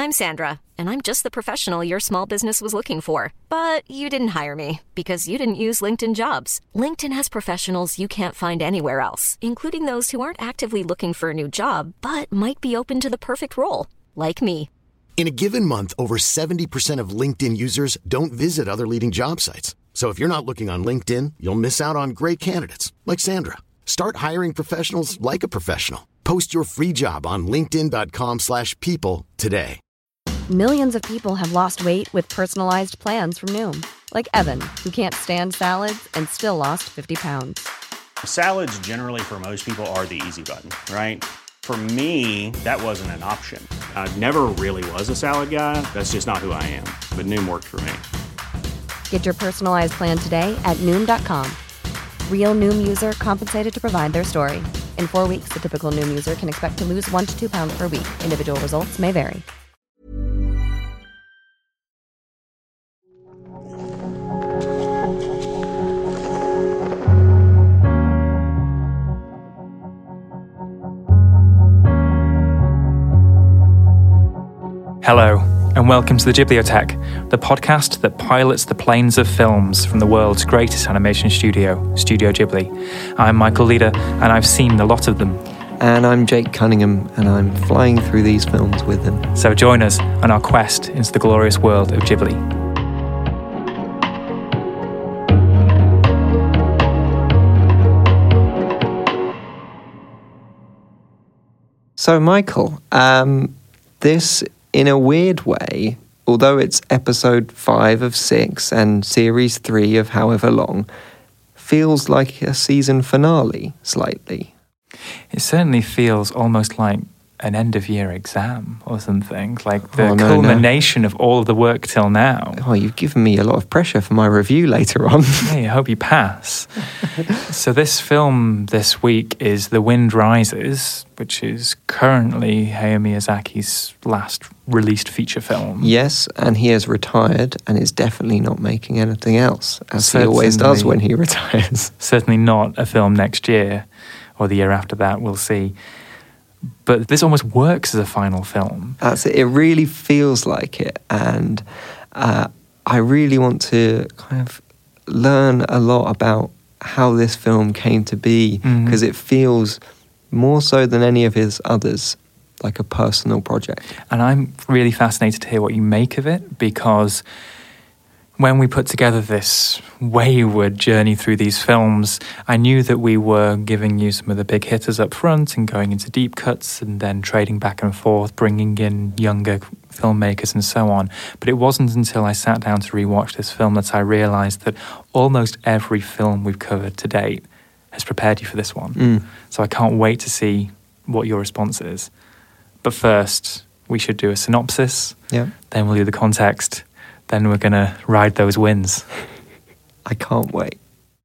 I'm Sandra, and I'm just the professional your small business was looking for. But you didn't hire me because you didn't use LinkedIn Jobs. LinkedIn has professionals you can't find anywhere else, including those who aren't actively looking for a new job, but might be open to the perfect role, like me. In a given month, over 70% of LinkedIn users don't visit other leading job sites. So if you're not looking on LinkedIn, you'll miss out on great candidates like Sandra. Start hiring professionals like a professional. Post your free job on linkedin.com/people today. Millions of people have lost weight with personalized plans from Noom. Like Evan, who can't stand salads and still lost 50 pounds. Salads generally for most people are the easy button, right? For me, that wasn't an option. I never really was a salad guy. That's just not who I am. But Noom worked for me. Get your personalized plan today at Noom.com. Real Noom user compensated to provide their story. In 4 weeks, the typical Noom user can expect to lose 1 to 2 pounds per week. Individual results may vary. Hello, and welcome to the Ghibliotheque, the podcast that pilots the planes of films from the world's greatest animation studio, Studio Ghibli. I'm Michael Leader, and I've seen a lot of them. And I'm Jake Cunningham, and I'm flying through these films with him. So join us on our quest into the glorious world of Ghibli. So, Michael, this, in a weird way, although it's episode 5 of 6 and series 3 of however long, feels like a season finale, slightly. It certainly feels almost like an end-of-year exam or something, like the culmination of all of the work till now. Oh, you've given me a lot of pressure for my review later on. Hey, I hope you pass. So this film this week is The Wind Rises, which is currently Hayao Miyazaki's last released feature film. Yes, and he has retired and is definitely not making anything else, as he always does when he retires. Certainly not a film next year, or the year after that, we'll see. But this almost works as a final film. That's it. It really feels like it. And I really want to kind of learn a lot about how this film came to be, because it feels more so than any of his others like a personal project. And I'm really fascinated to hear what you make of it, because when we put together this wayward journey through these films, I knew that we were giving you some of the big hitters up front and going into deep cuts and then trading back and forth, bringing in younger filmmakers and so on. But it wasn't until I sat down to rewatch this film that I realised that almost every film we've covered to date has prepared you for this one. So I can't wait to see what your response is. But first, we should do a synopsis. Yeah. Then we'll do the context. Then we're going to ride those winds. I can't wait.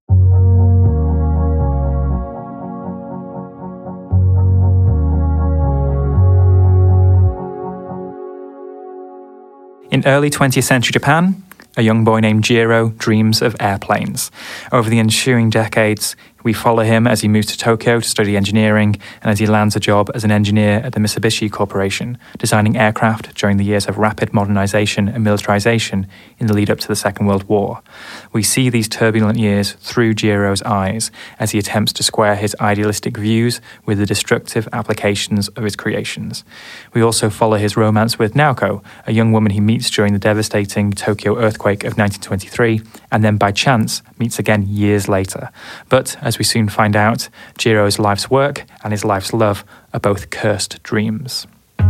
In early 20th century Japan, a young boy named Jiro dreams of airplanes. Over the ensuing decades, we follow him as he moves to Tokyo to study engineering and as he lands a job as an engineer at the Mitsubishi Corporation, designing aircraft during the years of rapid modernization and militarization in the lead up to the Second World War. We see these turbulent years through Jiro's eyes as he attempts to square his idealistic views with the destructive applications of his creations. We also follow his romance with Naoko, a young woman he meets during the devastating Tokyo earthquake of 1923, and then by chance meets again years later. But as we soon find out, Jiro's life's work and his life's love are both cursed dreams.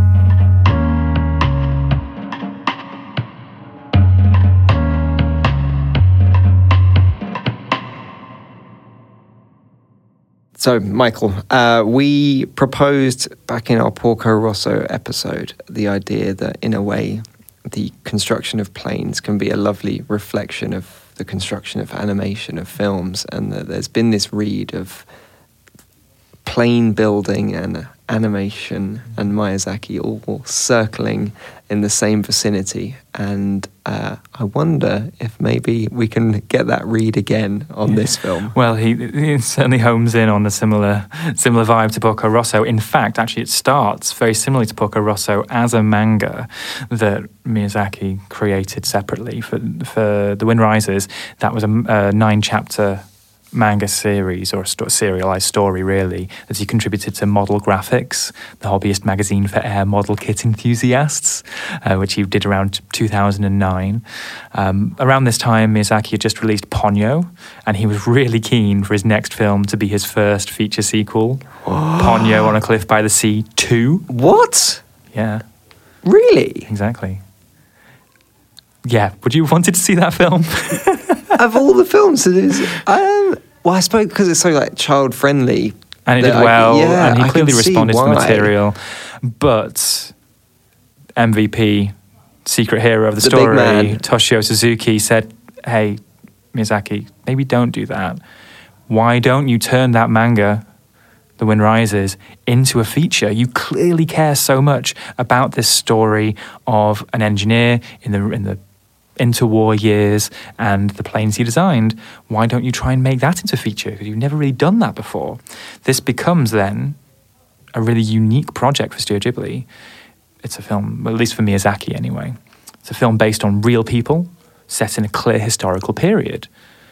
So, Michael, we proposed back in our Porco Rosso episode the idea that, in a way, the construction of planes can be a lovely reflection of the construction of animation, of films, and that there's been this read of plane building and animation and Miyazaki all circling in the same vicinity, and I wonder if maybe we can get that read again on this film. Well, he certainly homes in on a similar vibe to Porco Rosso. In fact, actually, it starts very similarly to Porco Rosso as a manga that Miyazaki created separately for The Wind Rises. That was a 9-chapter manga series, or a serialized story really, that he contributed to Model Graphics, the hobbyist magazine for air model kit enthusiasts, which he did around 2009. Around this time, Miyazaki had just released Ponyo, and he was really keen for his next film to be his first feature sequel, Ponyo on a Cliff by the Sea 2. What? Yeah. Really? Exactly. Yeah, would you have wanted to see that film? Of all the films, it is. Well, I suppose because it's so like child friendly, and it did well, and he clearly responded to the material. But MVP, secret hero of the story, Toshio Suzuki, said, "Hey, Miyazaki, maybe don't do that. Why don't you turn that manga, The Wind Rises, into a feature? You clearly care so much about this story of an engineer in the interwar years and the planes he designed. Why don't you try and make that into a feature? Because you've never really done that before." This becomes then a really unique project for Studio Ghibli. It's a film, at least for Miyazaki anyway. It's a film based on real people, set in a clear historical period.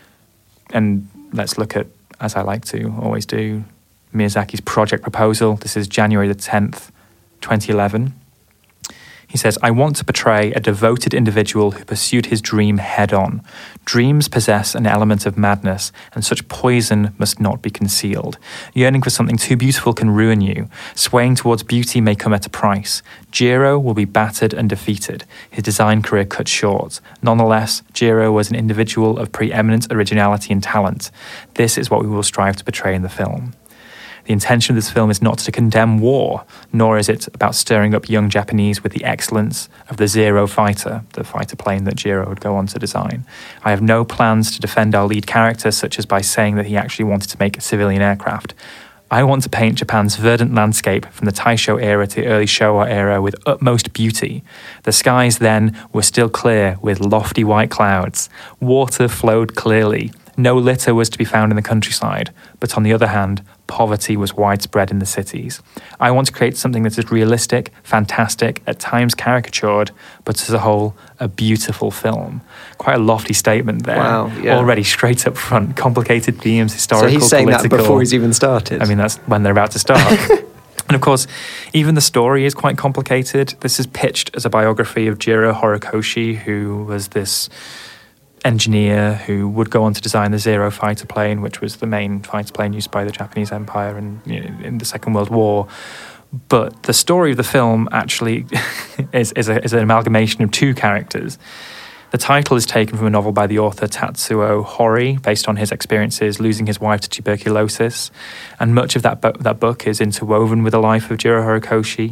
And let's look at, as I like to always do, Miyazaki's project proposal. This is January the 10th, 2011. He says, "I want to portray a devoted individual who pursued his dream head-on. Dreams possess an element of madness, and such poison must not be concealed. Yearning for something too beautiful can ruin you. Swaying towards beauty may come at a price. Jiro will be battered and defeated, his design career cut short. Nonetheless, Jiro was an individual of preeminent originality and talent. This is what we will strive to portray in the film. The intention of this film is not to condemn war, nor is it about stirring up young Japanese with the excellence of the Zero fighter, the fighter plane that Jiro would go on to design. I have no plans to defend our lead character, such as by saying that he actually wanted to make a civilian aircraft. I want to paint Japan's verdant landscape from the Taisho era to early Showa era with utmost beauty. The skies then were still clear with lofty white clouds. Water flowed clearly. No litter was to be found in the countryside, but on the other hand, poverty was widespread in the cities. I want to create something that is realistic, fantastic, at times caricatured, but as a whole, a beautiful film." Quite a lofty statement there. Wow, yeah. Already straight up front, complicated themes, historical, So he's saying political. that before he's even started. I mean, that's when they're about to start. And of course, even the story is quite complicated. This is pitched as a biography of Jiro Horikoshi, who was this engineer who would go on to design the Zero fighter plane, which was the main fighter plane used by the Japanese Empire in the Second World War. But the story of the film actually is an amalgamation of two characters. The title is taken from a novel by the author Tatsuo Hori, based on his experiences losing his wife to tuberculosis. And much of that book is interwoven with the life of Jiro Horikoshi.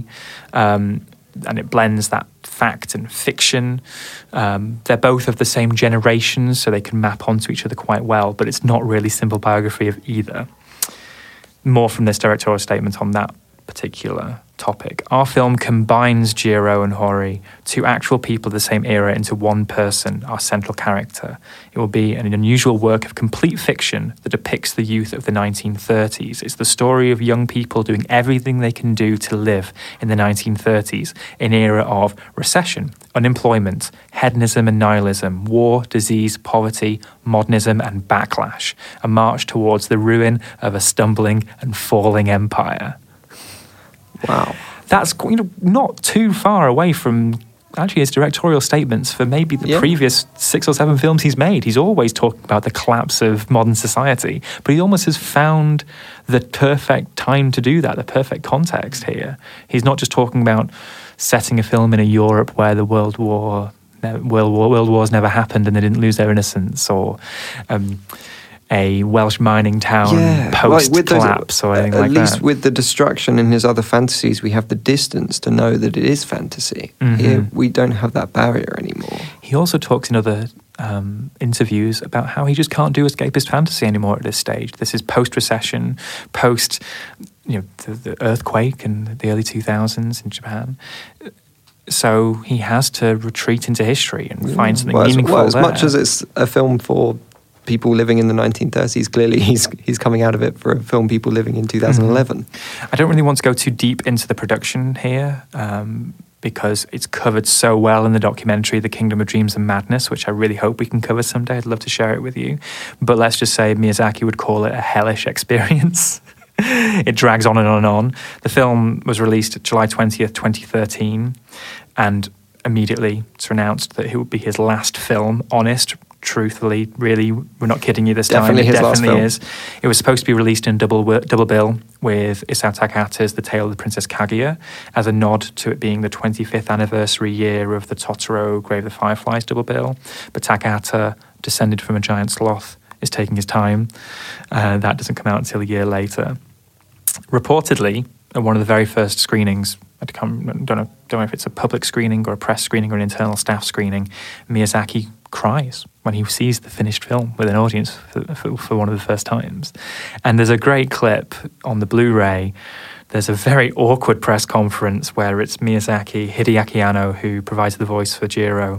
And it blends that fact and fiction. They're both of the same generation, so they can map onto each other quite well, but it's not really simple biography of either. More from this directorial statement on that particular topic. Our film combines Jiro and Hori, two actual people of the same era, into one person, our central character. It will be an unusual work of complete fiction that depicts the youth of the 1930s. It's the story of young people doing everything they can do to live in the 1930s, an era of recession, unemployment, hedonism and nihilism, war, disease, poverty, modernism and backlash, a march towards the ruin of a stumbling and falling empire. Wow. That's not too far away from actually his directorial statements for maybe the previous 6 or 7 films he's made. He's always talking about the collapse of modern society, but he almost has found the perfect time to do that, the perfect context here. He's not just talking about setting a film in a Europe where the world wars never happened and they didn't lose their innocence, or a Welsh mining town post-collapse or anything like that. At least with the destruction in his other fantasies, we have the distance to know that it is fantasy. Mm-hmm. Here, we don't have that barrier anymore. He also talks in other interviews about how he just can't do escapist fantasy anymore at this stage. This is post-recession, post the earthquake in the early 2000s in Japan. So he has to retreat into history and find something meaningful as there. much as it's a film for people living in the 1930s, clearly he's coming out of it for a film people living in 2011. I don't really want to go too deep into the production here because it's covered so well in the documentary The Kingdom of Dreams and Madness, which I really hope we can cover someday. I'd love to share it with you. But let's just say Miyazaki would call it a hellish experience. It drags on and on and on. The film was released July 20th, 2013, and immediately it's announced that it would be his last film. Honest, truthfully, really, we're not kidding you this time. It definitely is. It was supposed to be released in double bill with Isao Takahata's The Tale of the Princess Kaguya as a nod to it being the 25th anniversary year of the Totoro Grave of the Fireflies double bill. But Takahata, descended from a giant sloth, is taking his time. That doesn't come out until a year later. Reportedly, at one of the very first screenings, I don't know if it's a public screening or a press screening or an internal staff screening, Miyazaki cries when he sees the finished film with an audience for one of the first times. And there's a great clip on the Blu-ray. There's a very awkward press conference where it's Miyazaki, Hideaki Anno, who provides the voice for Jiro,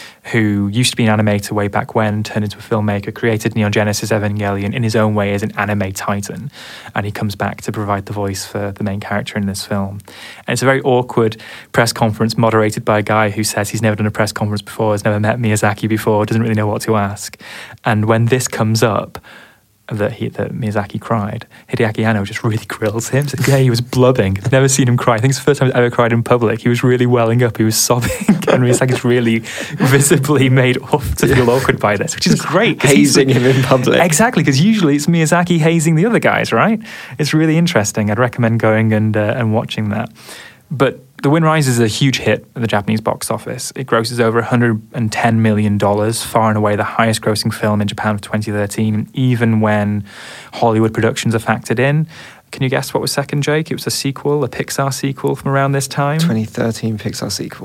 who used to be an animator way back when, turned into a filmmaker, created Neon Genesis Evangelion in his own way as an anime titan. And he comes back to provide the voice for the main character in this film. And it's a very awkward press conference moderated by a guy who says he's never done a press conference before, has never met Miyazaki before, doesn't really know what to ask. And when this comes up, that Miyazaki cried, Hideaki Anno just really grills him. Said, yeah, he was blubbing. I've never seen him cry. I think it's the first time he's ever cried in public. He was really welling up. He was sobbing. And Miyazaki's really visibly made off to feel awkward by this, which is great. Hazing him in public. Exactly, because usually it's Miyazaki hazing the other guys, right? It's really interesting. I'd recommend going and watching that. But The Wind Rises is a huge hit at the Japanese box office. It grosses over $110 million, far and away the highest grossing film in Japan of 2013, even when Hollywood productions are factored in. Can you guess what was second, Jake? It was a sequel, a Pixar sequel from around this time. 2013 Pixar sequel.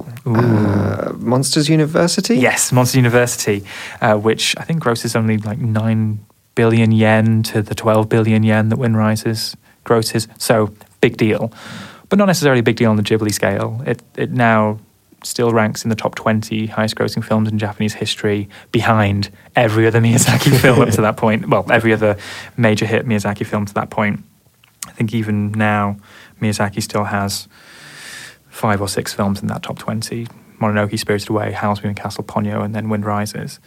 Monsters University? Yes, Monsters University, which I think grosses only like 9 billion yen to the 12 billion yen that Wind Rises grosses. So, big deal. But not necessarily a big deal on the Ghibli scale. It now still ranks in the top 20 highest grossing films in Japanese history, behind every other Miyazaki film up to that point. Well, every other major hit Miyazaki film to that point. I think even now, Miyazaki still has 5 or 6 films in that top 20. Mononoke, Spirited Away, Howl's Moving Castle, Ponyo, and then Wind Rises.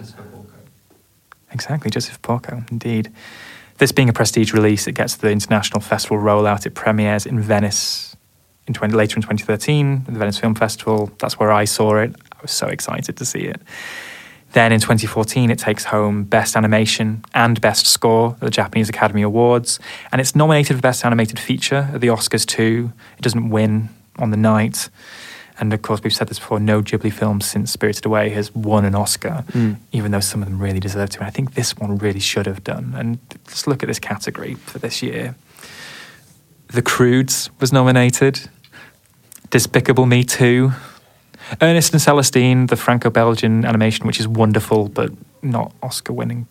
Exactly, Joseph Porco, indeed. This being a prestige release, it gets the international festival rollout. It premieres in Venice later in 2013, at the Venice Film Festival. That's where I saw it. I was so excited to see it. Then in 2014, it takes home Best Animation and Best Score at the Japanese Academy Awards. And it's nominated for Best Animated Feature at the Oscars too. It doesn't win on the night. And of course, we've said this before, no Ghibli film since Spirited Away has won an Oscar, even though some of them really deserve to. And I think this one really should have done. And let's look at this category for this year. The Croods was nominated. Despicable Me 2. Ernest and Celestine, the Franco-Belgian animation, which is wonderful, but not Oscar-winning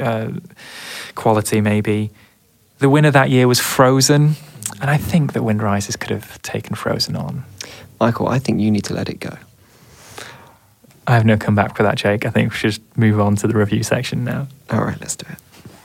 quality, maybe. The winner that year was Frozen. And I think that Wind Rises could have taken Frozen on. Michael, I think you need to let it go. I have no comeback for that, Jake. I think we should just move on to the review section now. All right, let's do it.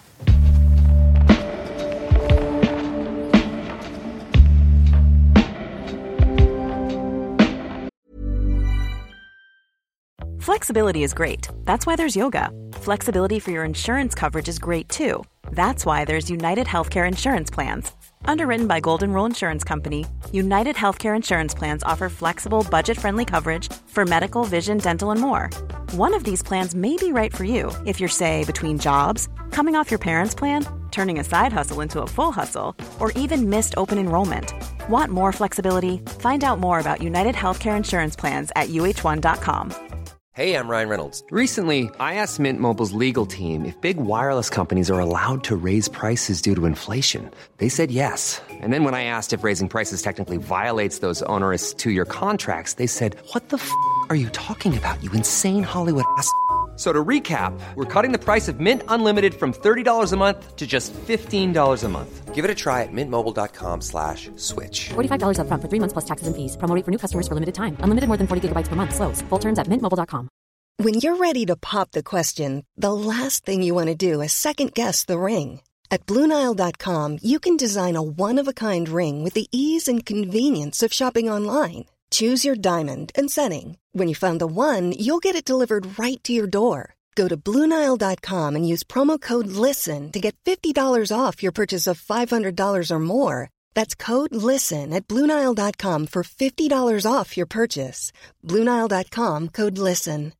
Flexibility is great. That's why there's yoga. Flexibility for your insurance coverage is great too. That's why there's United Healthcare Insurance Plans. Underwritten by Golden Rule Insurance Company, United Healthcare Insurance Plans offer flexible, budget-friendly coverage for medical, vision, dental, and more. One of these plans may be right for you if you're, say, between jobs, coming off your parents' plan, turning a side hustle into a full hustle, or even missed open enrollment. Want more flexibility? Find out more about United Healthcare Insurance Plans at uh1.com. Hey, I'm Ryan Reynolds. Recently, I asked Mint Mobile's legal team if big wireless companies are allowed to raise prices due to inflation. They said yes. And then when I asked if raising prices technically violates those onerous 2-year contracts, they said, "What the f*** are you talking about, you insane Hollywood ass?" So to recap, we're cutting the price of Mint Unlimited from $30 a month to just $15 a month. Give it a try at mintmobile.com/switch. $45 up front for 3 months plus taxes and fees. Promo rate for new customers for limited time. Unlimited more than 40 gigabytes per month. Slows full terms at mintmobile.com. When you're ready to pop the question, the last thing you want to do is second-guess the ring. At BlueNile.com, you can design a one-of-a-kind ring with the ease and convenience of shopping online. Choose your diamond and setting. When you find the one, you'll get it delivered right to your door. Go to BlueNile.com and use promo code LISTEN to get $50 off your purchase of $500 or more. That's code LISTEN at BlueNile.com for $50 off your purchase. BlueNile.com, code LISTEN.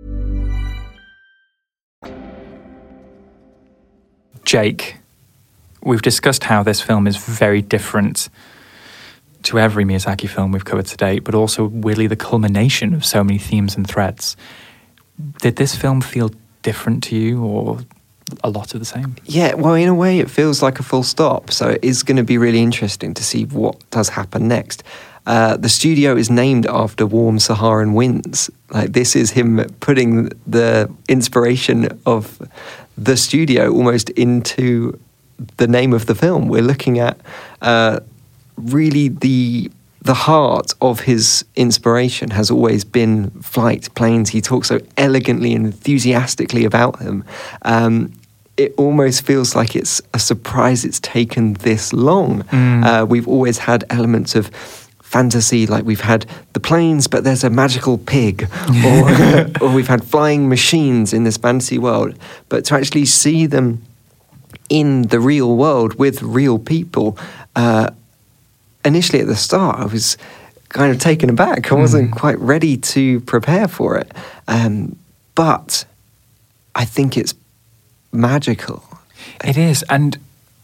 Jake, we've discussed how this film is very different to every Miyazaki film we've covered to date, but also really the culmination of so many themes and threads. Did this film feel different to you, or a lot of the same? Yeah, well, in a way, it feels like a full stop. So it is going to be really interesting to see what does happen next. The studio is named after warm Saharan winds. Like, this is him putting the inspiration of the studio almost into the name of the film. We're looking at really the heart of his inspiration has always been flight, planes. He talks so elegantly and enthusiastically about them. It almost feels like it's a surprise it's taken this long. We've always had elements of fantasy, like we've had the planes, but there's a magical pig, or we've had flying machines in this fantasy world. But to actually see them in the real world with real people, initially at the start, I was kind of taken aback. I wasn't quite ready to prepare for it. But I think it's magical. It is. And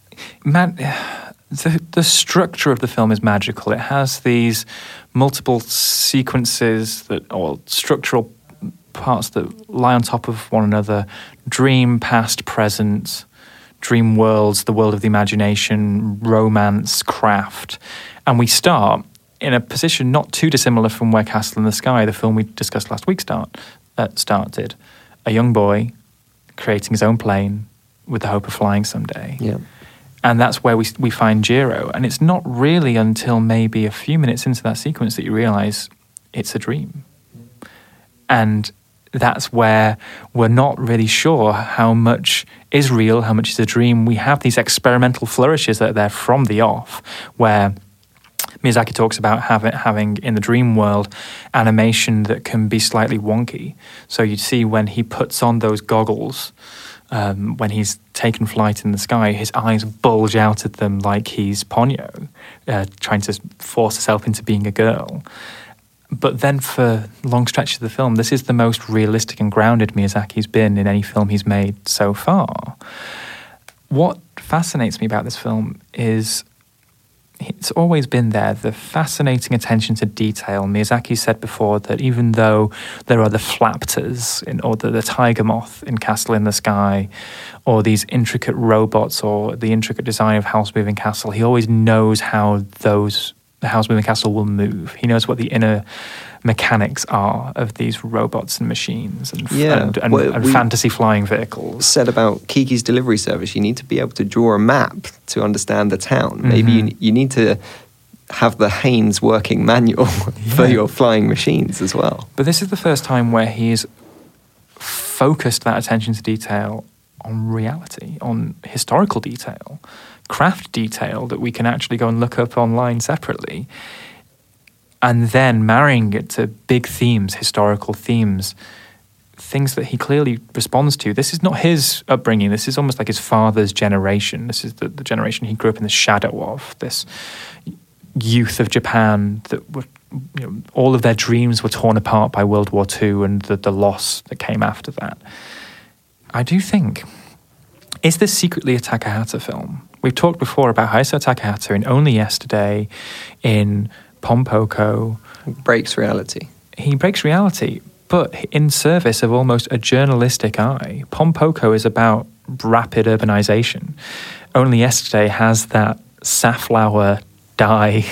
the structure of the film is magical. It has these multiple sequences or structural parts that lie on top of one another. Dream, past, present, dream worlds, the world of the imagination, romance, craft. And we start in a position not too dissimilar from where Castle in the Sky, the film we discussed last week, started. A young boy creating his own plane with the hope of flying someday. Yeah. And that's where we find Jiro. And it's not really until maybe a few minutes into that sequence that you realise it's a dream. And that's where we're not really sure how much is real, how much is a dream. We have these experimental flourishes that are there from the off, where Miyazaki talks about having in the dream world animation that can be slightly wonky. So you see when he puts on those goggles, when he's taken flight in the sky, his eyes bulge out at them like he's Ponyo, trying to force herself into being a girl. But then for long stretches of the film, this is the most realistic and grounded Miyazaki's been in any film he's made so far. What fascinates me about this film is it's always been there, the fascinating attention to detail. Miyazaki said before that even though there are the flaptors or the tiger moth in Castle in the Sky, or these intricate robots, or the intricate design of Howl's Moving Castle, he always knows how the Howl's Moving Castle will move. He knows what the inner mechanics are of these robots and machines and fantasy flying vehicles. Said about Kiki's Delivery Service, you need to be able to draw a map to understand the town. Maybe you need to have the Haynes working manual for your flying machines as well. But this is the first time where he's focused that attention to detail on reality, on historical detail, craft detail that we can actually go and look up online separately. And then marrying it to big themes, historical themes, things that he clearly responds to. This is not his upbringing. This is almost like his father's generation. This is the generation he grew up in the shadow of, this youth of Japan that were, all of their dreams were torn apart by World War II and the loss that came after that. I do think, is this secretly a Takahata film? We've talked before about Hayao Takahata in Only Yesterday, in Pompoko. Breaks reality. He breaks reality, but in service of almost a journalistic eye. Pompoko is about rapid urbanization. Only Yesterday has that safflower dye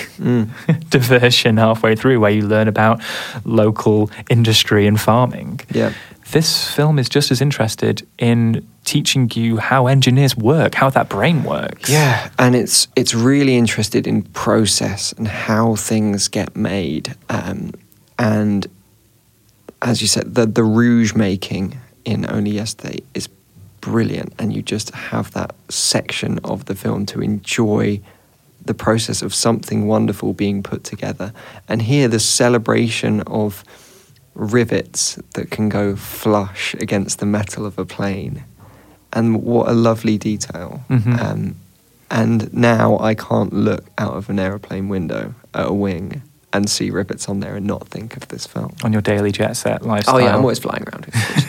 diversion halfway through where you learn about local industry and farming. Yeah. this film is just as interested in teaching you how engineers work, how that brain works. Yeah, and it's really interested in process and how things get made. And as you said, the rouge making in Only Yesterday is brilliant, and you just have that section of the film to enjoy the process of something wonderful being put together. And here, the celebration of rivets that can go flush against the metal of a plane. And what a lovely detail. And now I can't look out of an aeroplane window at a wing and see rivets on there and not think of this film. On your daily jet set lifestyle. Oh yeah, I'm always flying around.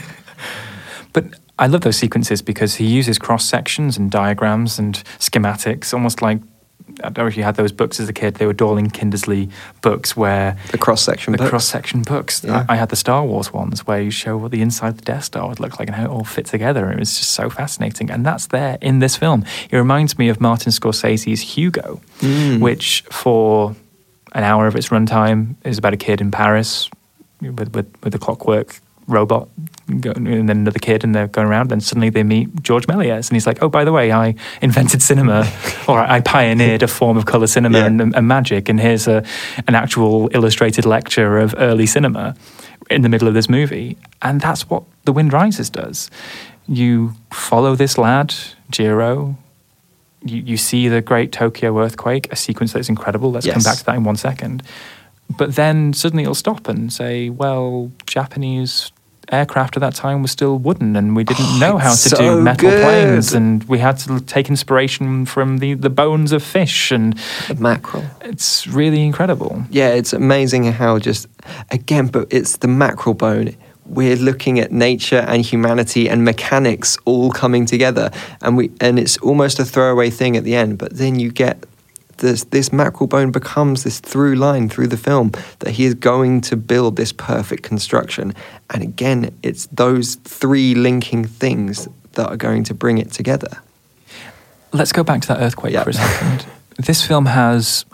But I love those sequences because he uses cross-sections and diagrams and schematics, almost like, I don't know if you had those books as a kid, they were Dorling Kindersley books where... The cross-section books? Yeah. I had the Star Wars ones where you show what the inside of the Death Star would look like and how it all fit together. It was just so fascinating. And that's there in this film. It reminds me of Martin Scorsese's Hugo, which for an hour of its runtime is about a kid in Paris with a clockwork robot and then another kid, and they're going around, and suddenly they meet George Méliès, and he's like, oh, by the way, I invented cinema, or I pioneered a form of colour cinema and magic, and here's an actual illustrated lecture of early cinema in the middle of this movie. And that's what The Wind Rises does. You follow this lad, Jiro. You see the Great Tokyo Earthquake, a sequence that's incredible. Let's come back to that in 1 second. But then suddenly it'll stop and say, well, Japanese aircraft at that time was still wooden, and we didn't know how to do metal planes, and we had to take inspiration from the bones of fish and the mackerel. It's really incredible. Yeah, it's amazing how just, again, but it's the mackerel bone. We're looking at nature and humanity and mechanics all coming together, and it's almost a throwaway thing at the end, but then you get this mackerel bone becomes this through line through the film, that he is going to build this perfect construction. And again, it's those three linking things that are going to bring it together. Let's go back to that earthquake for a second. This film has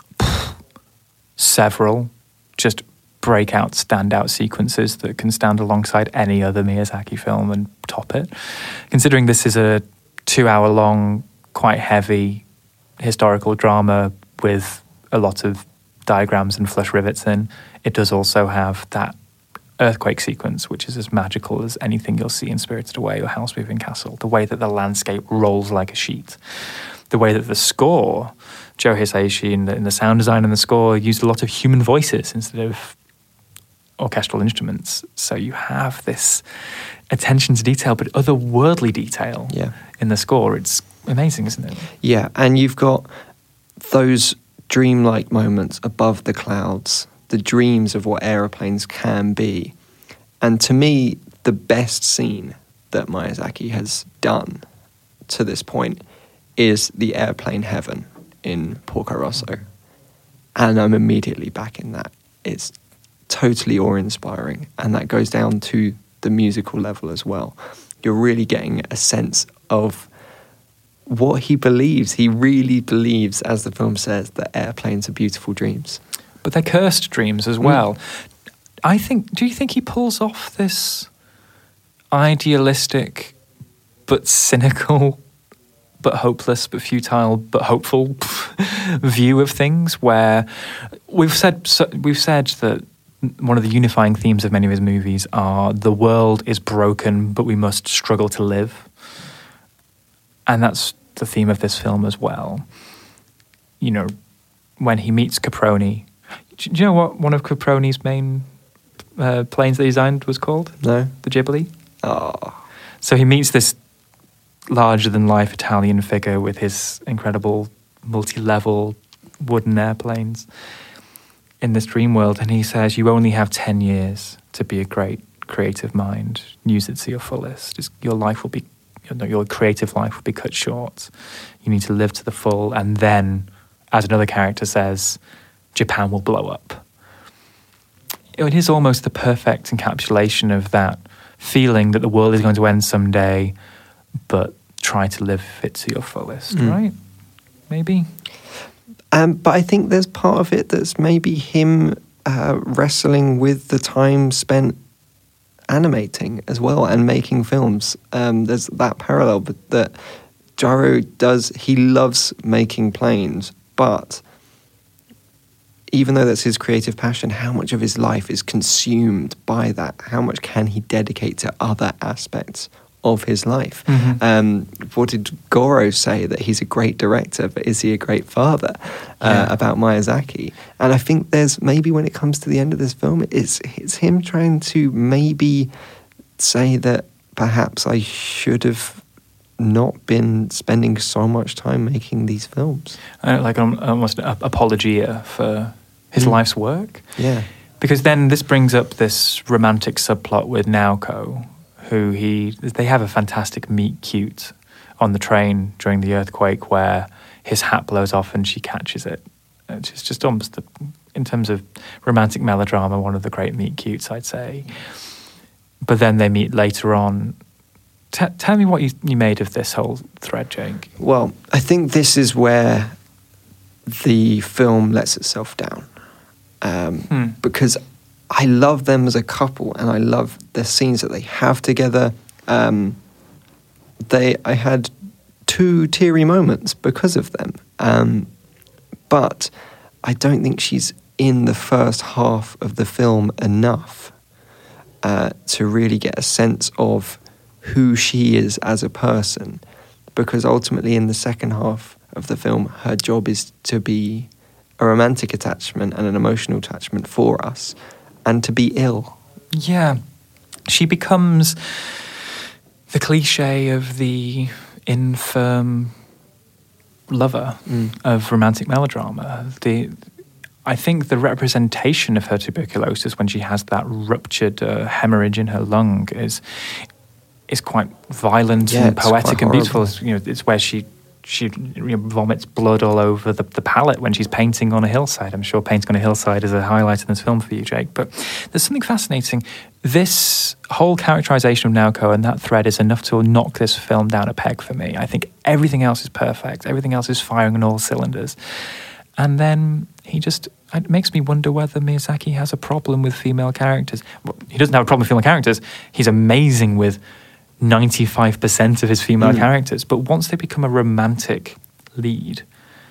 several just breakout, standout sequences that can stand alongside any other Miyazaki film and top it. Considering this is a 2-hour-long, quite heavy historical drama with a lot of diagrams and flush rivets in, it does also have that earthquake sequence, which is as magical as anything you'll see in Spirited Away or Howl's Moving Castle. The way that the landscape rolls like a sheet. The way that the score, Joe Hisaishi in the sound design and the score used a lot of human voices instead of orchestral instruments. So you have this attention to detail, but otherworldly detail in the score. It's amazing, isn't it? Yeah, and you've got those dreamlike moments above the clouds, the dreams of what aeroplanes can be. And to me, the best scene that Miyazaki has done to this point is the airplane heaven in Porco Rosso. And I'm immediately back in that. It's totally awe-inspiring, and that goes down to the musical level as well. You're really getting a sense of what he believes. He really believes, as the film says, that airplanes are beautiful dreams. But they're cursed dreams as well. Do you think he pulls off this idealistic but cynical but hopeless but futile but hopeful view of things, where we've said that one of the unifying themes of many of his movies are the world is broken but we must struggle to live. And that's the theme of this film as well. You know, when he meets Caproni, do you know what one of Caproni's main planes that he designed was called? No. The Ghibli. Oh. So he meets this larger-than-life Italian figure with his incredible multi-level wooden airplanes in this dream world, and he says, you only have 10 years to be a great creative mind. Use it to your fullest. Your life will be, your creative life will be cut short. You need to live to the full, and then, as another character says, Japan will blow up. It is almost the perfect encapsulation of that feeling that the world is going to end someday, but try to live it to your fullest, right? Maybe. But I think there's part of it that's maybe him wrestling with the time spent animating as well and making films. There's that parallel, but that Jiro he loves making planes, but even though that's his creative passion, how much of his life is consumed by that? How much can he dedicate to other aspects of his life? What did Goro say? That he's a great director, but is he a great father? About Miyazaki. And I think there's maybe when it comes to the end of this film, it's him trying to maybe say that perhaps I should have not been spending so much time making these films. Like almost an apology for his life's work. Yeah. Because then this brings up this romantic subplot with Naoko, who they have a fantastic meet cute on the train during the earthquake where his hat blows off and she catches it. It's just almost, in terms of romantic melodrama, one of the great meet cutes, I'd say. But then they meet later on. Tell me what you made of this whole thread, Jake. Well, I think this is where the film lets itself down. Because I love them as a couple and I love the scenes that they have together. I had 2 teary moments because of them. But I don't think she's in the first half of the film enough to really get a sense of who she is as a person. Because ultimately in the second half of the film, her job is to be a romantic attachment and an emotional attachment for us, and to be ill. Yeah. She becomes the cliche of the infirm lover of romantic melodrama. I think the representation of her tuberculosis when she has that ruptured hemorrhage in her lung is quite violent and poetic and beautiful. It's where she vomits blood all over the palette when she's painting on a hillside. I'm sure painting on a hillside is a highlight in this film for you, Jake. But there's something fascinating. This whole characterization of Naoko and that thread is enough to knock this film down a peg for me. I think everything else is perfect. Everything else is firing on all cylinders. And then it makes me wonder whether Miyazaki has a problem with female characters. Well, he doesn't have a problem with female characters. He's amazing with 95% of his female characters, but once they become a romantic lead,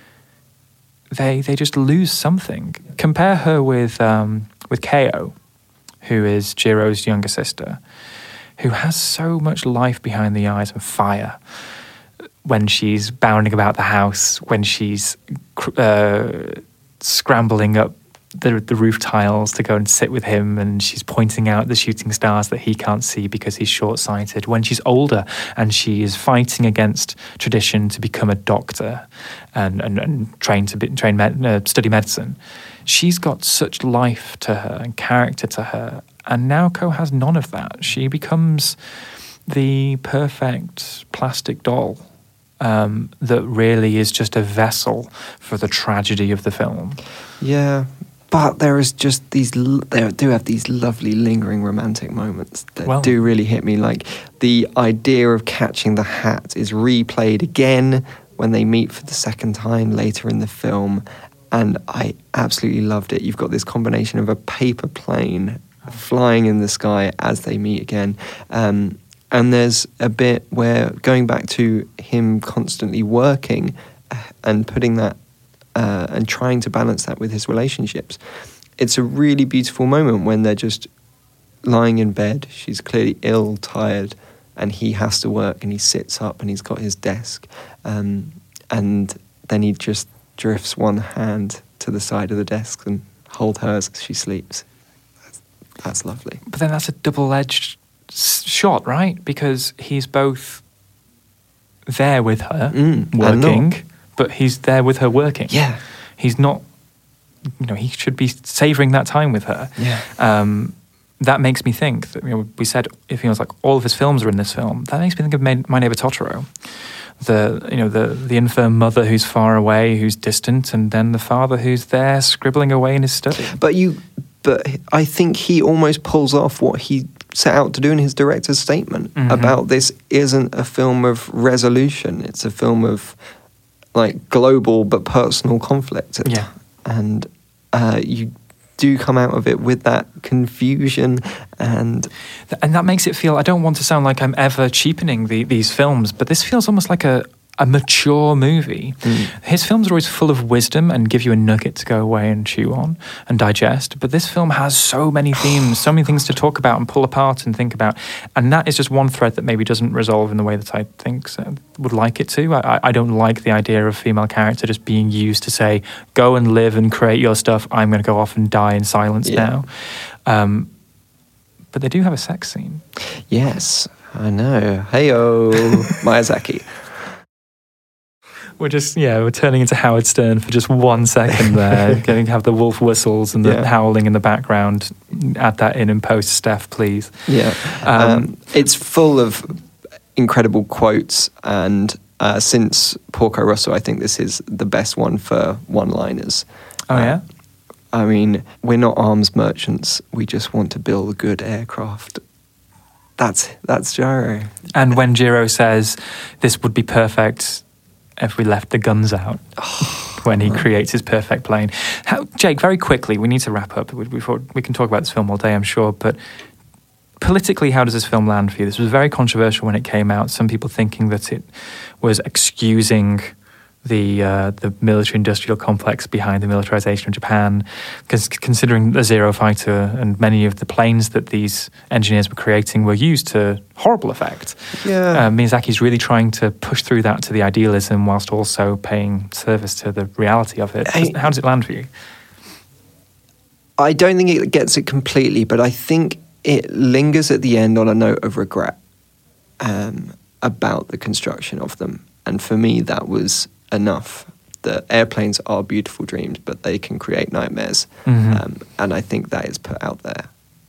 they just lose something. Compare her with Keo, who is Jiro's younger sister, who has so much life behind the eyes and fire when she's bounding about the house, when she's scrambling up the roof tiles to go and sit with him, and she's pointing out the shooting stars that he can't see because he's short-sighted. When she's older and she is fighting against tradition to become a doctor and study medicine, she's got such life to her and character to her. And Naoko has none of that. She becomes the perfect plastic doll that really is just a vessel for the tragedy of the film. Yeah. But there is just they do have these lovely lingering romantic moments that do really hit me. Like the idea of catching the hat is replayed again when they meet for the second time later in the film. And I absolutely loved it. You've got this combination of a paper plane flying in the sky as they meet again. And there's a bit where going back to him constantly working and putting that and trying to balance that with his relationships. It's a really beautiful moment when they're just lying in bed. She's clearly ill, tired, and he has to work, and he sits up and he's got his desk. And then he just drifts one hand to the side of the desk and hold hers as she sleeps. That's lovely. But then that's a double-edged shot, right? Because he's both there with her, working, but he's there with her working. Yeah. He's not, he should be savouring that time with her. Yeah. That makes me think that, we said it feels like all of his films are in this film. That makes me think of My Neighbor Totoro. The infirm mother who's far away, who's distant, and then the father who's there scribbling away in his study. But I think he almost pulls off what he set out to do in his director's statement about this isn't a film of resolution. It's a film of global but personal conflict. Yeah. And you do come out of it with that confusion and that makes it feel, I don't want to sound like I'm ever cheapening these films, but this feels almost like a mature movie. His films are always full of wisdom and give you a nugget to go away and chew on and digest, but this film has so many themes, so many things to talk about and pull apart and think about, and that is just one thread that maybe doesn't resolve in the way that I think would like it to. I don't like the idea of a female character just being used to say, go and live and create your stuff, I'm going to go off and die in silence now. But they do have a sex scene. Yes, I know. Hey-o, Miyazaki. We're turning into Howard Stern for just 1 second there. Going to have the wolf whistles and the howling in the background. Add that in post, Steph, please. Yeah. It's full of incredible quotes, and since Porco Rosso, I think this is the best one for one-liners. Oh, yeah? I mean, we're not arms merchants. We just want to build good aircraft. That's Jiro. And when Jiro says, this would be perfect if we left the guns out, when he creates his perfect plane. Jake, very quickly, we need to wrap up. We can talk about this film all day, I'm sure, but politically, how does this film land for you? This was very controversial when it came out. Some people thinking that it was excusing the military-industrial complex behind the militarization of Japan, because considering the Zero fighter and many of the planes that these engineers were creating were used to horrible effect. Yeah. Miyazaki's really trying to push through that to the idealism whilst also paying service to the reality of it. How does it land for you? I don't think it gets it completely, but I think it lingers at the end on a note of regret about the construction of them. And for me, that was enough. The airplanes are beautiful dreams, but they can create nightmares. And I think that is put out there.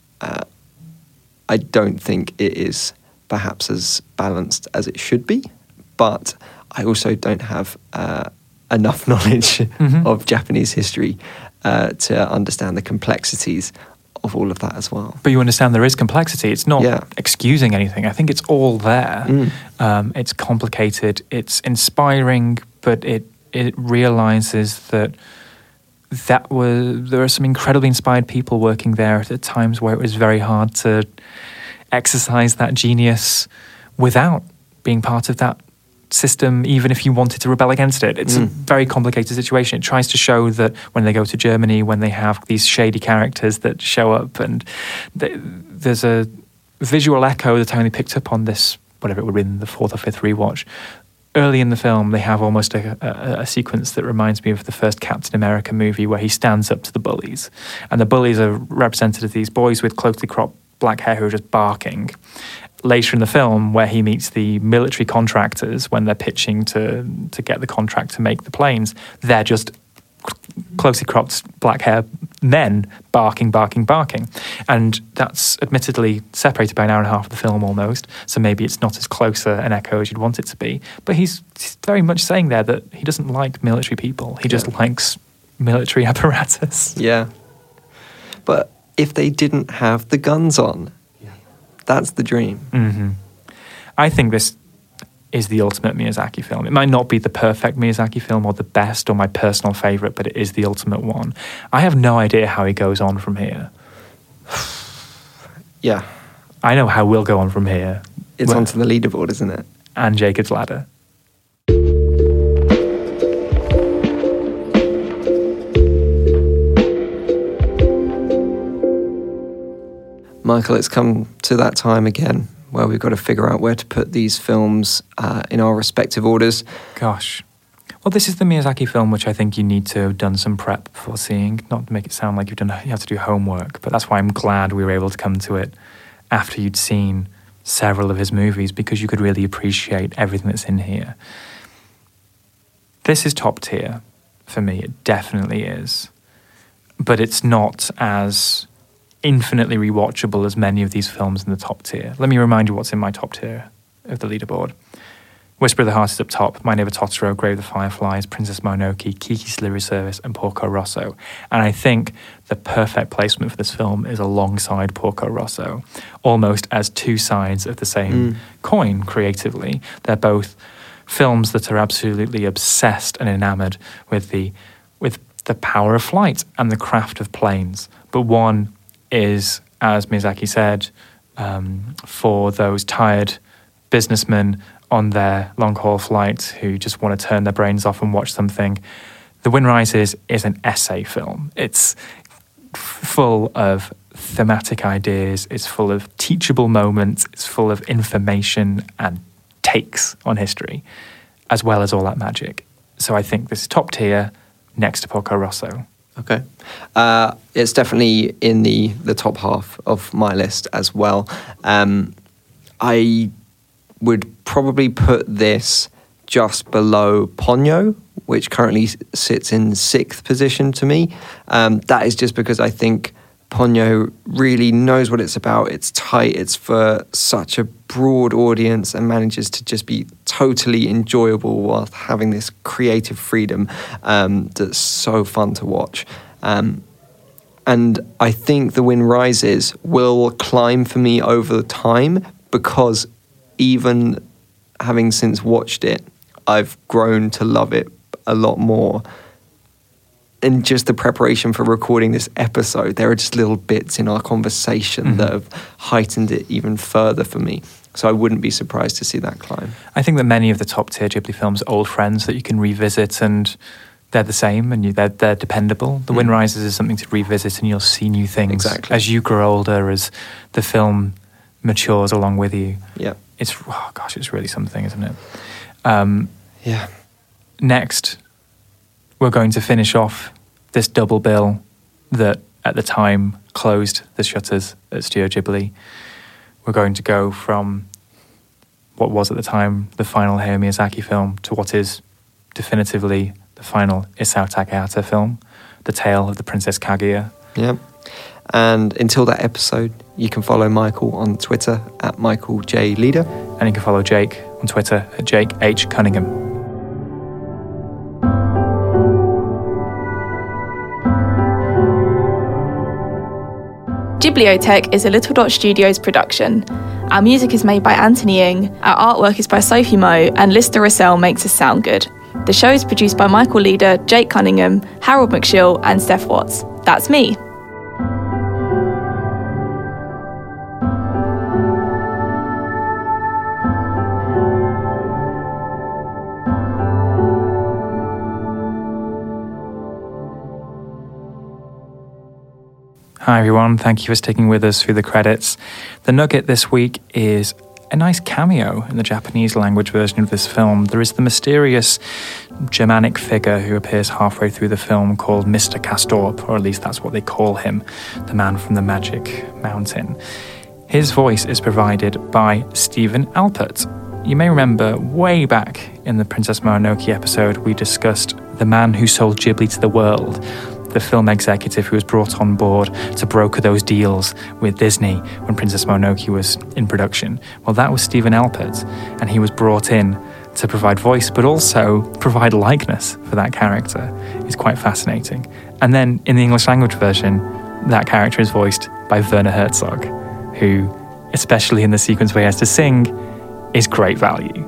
I don't think it is perhaps as balanced as it should be, but I also don't have enough knowledge of Japanese history to understand the complexities of all of that as well. But you understand there is complexity. It's not excusing anything. I think it's all there. It's complicated. It's inspiring, but it realizes that there are some incredibly inspired people working there at times where it was very hard to exercise that genius without being part of that system, even if you wanted to rebel against it. It's a very complicated situation. It tries to show that when they go to Germany, when they have these shady characters that show up, and there's a visual echo the time they picked up on this, whatever it would be in the 4th or 5th rewatch. Early in the film, they have almost a sequence that reminds me of the first Captain America movie where he stands up to the bullies. And the bullies are represented as these boys with closely cropped black hair who are just barking. Later in the film, where he meets the military contractors when they're pitching to get the contract to make the planes, they're just closely cropped black hair men barking. And that's admittedly separated by an hour and a half of the film almost, so maybe it's not as close an echo as you'd want it to be. But he's very much saying there that he doesn't like military people. He just likes military apparatus. Yeah. But if they didn't have the guns on, that's the dream. I think this is the ultimate Miyazaki film. It might not be the perfect Miyazaki film or the best or my personal favourite, but it is the ultimate one. I have no idea how he goes on from here. Yeah. I know how we'll go on from here. It's onto the leaderboard, isn't it? And Jacob's Ladder. Michael, it's come to that time again where we've got to figure out where to put these films in our respective orders. Gosh. Well, this is the Miyazaki film which I think you need to have done some prep before seeing, not to make it sound like you have to do homework, but that's why I'm glad we were able to come to it after you'd seen several of his movies, because you could really appreciate everything that's in here. This is top tier for me. It definitely is. But it's not as infinitely rewatchable as many of these films in the top tier. Let me remind you what's in my top tier of the leaderboard. Whisper of the Heart is up top, My Neighbor Totoro, Grave of the Fireflies, Princess Mononoke, Kiki's Delivery Service, and Porco Rosso. And I think the perfect placement for this film is alongside Porco Rosso, almost as two sides of the same coin creatively. They're both films that are absolutely obsessed and enamoured with the power of flight and the craft of planes. But one is, as Miyazaki said, for those tired businessmen on their long-haul flights who just want to turn their brains off and watch something. The Wind Rises is an essay film. It's full of thematic ideas, it's full of teachable moments, it's full of information and takes on history, as well as all that magic. So I think this is top tier next to Porco Rosso. Okay. It's definitely in the top half of my list as well. I would probably put this just below Ponyo, which currently sits in 6th position to me. That is just because I think Ponyo really knows what it's about. It's tight, it's for such a broad audience and manages to just be totally enjoyable whilst having this creative freedom that's so fun to watch. And I think The Wind Rises will climb for me over time because even having since watched it, I've grown to love it a lot more. And just the preparation for recording this episode, there are just little bits in our conversation that have heightened it even further for me. So I wouldn't be surprised to see that climb. I think that many of the top tier Ghibli films are old friends that you can revisit, and they're the same and they're dependable. The Wind Rises is something to revisit, and you'll see new things as you grow older, as the film matures along with you. Yeah. It's really something, isn't it? Yeah. Next, we're going to finish off this double bill that at the time closed the shutters at Studio Ghibli. We're going to go from what was at the time the final Hayao Miyazaki film to what is definitively the final Isao Takahata film, The Tale of the Princess Kaguya. Yeah. And until that episode, you can follow Michael on Twitter at Michael J. Leader. And you can follow Jake on Twitter at Jake H. Cunningham. Ghibliotheque is a Little Dot Studios production. Our music is made by Anthony Ng, our artwork is by Sophie Moe, and Lister Russell makes us sound good. The show is produced by Michael Leader, Jake Cunningham, Harold McShill, and Steph Watts. That's me. Hi everyone, thank you for sticking with us through the credits. The nugget this week is a nice cameo in the Japanese language version of this film. There is the mysterious Germanic figure who appears halfway through the film called Mr. Castorp, or at least that's what they call him, the man from the Magic Mountain. His voice is provided by Stephen Alpert. You may remember way back in the Princess Mononoke episode we discussed the man who sold Ghibli to the world, the film executive who was brought on board to broker those deals with Disney when Princess Mononoke was in production. Well, that was Stephen Alpert, and he was brought in to provide voice, but also provide likeness for that character. It's quite fascinating. And then in the English language version, that character is voiced by Werner Herzog, who, especially in the sequence where he has to sing, is great value.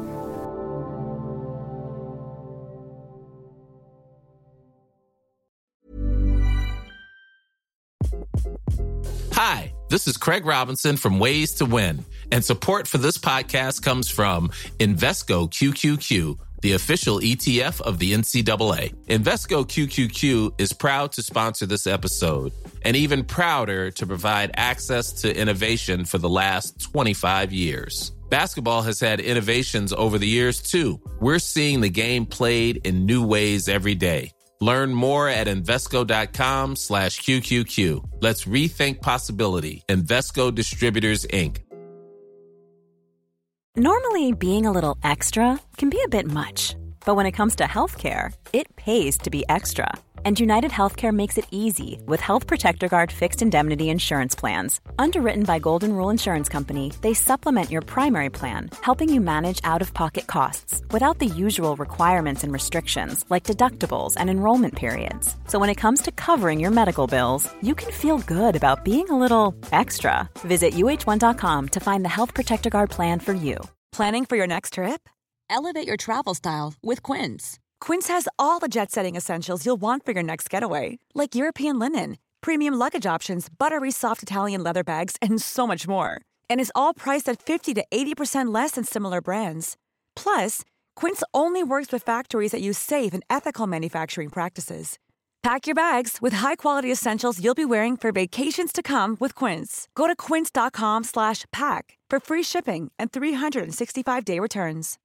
Hi, this is Craig Robinson from Ways to Win, and support for this podcast comes from Invesco QQQ, the official ETF of the NCAA. Invesco QQQ is proud to sponsor this episode, and even prouder to provide access to innovation for the last 25 years. Basketball has had innovations over the years, too. We're seeing the game played in new ways every day. Learn more at Invesco.com/QQQ. Let's rethink possibility. Invesco Distributors, Inc. Normally, being a little extra can be a bit much. But when it comes to healthcare, it pays to be extra. And United Healthcare makes it easy with Health Protector Guard fixed indemnity insurance plans. Underwritten by Golden Rule Insurance Company, they supplement your primary plan, helping you manage out-of-pocket costs without the usual requirements and restrictions like deductibles and enrollment periods. So when it comes to covering your medical bills, you can feel good about being a little extra. Visit uh1.com to find the Health Protector Guard plan for you. Planning for your next trip? Elevate your travel style with Quince. Quince has all the jet-setting essentials you'll want for your next getaway, like European linen, premium luggage options, buttery soft Italian leather bags, and so much more. And is all priced at 50 to 80% less than similar brands. Plus, Quince only works with factories that use safe and ethical manufacturing practices. Pack your bags with high-quality essentials you'll be wearing for vacations to come with Quince. Go to quince.com/pack for free shipping and 365-day returns.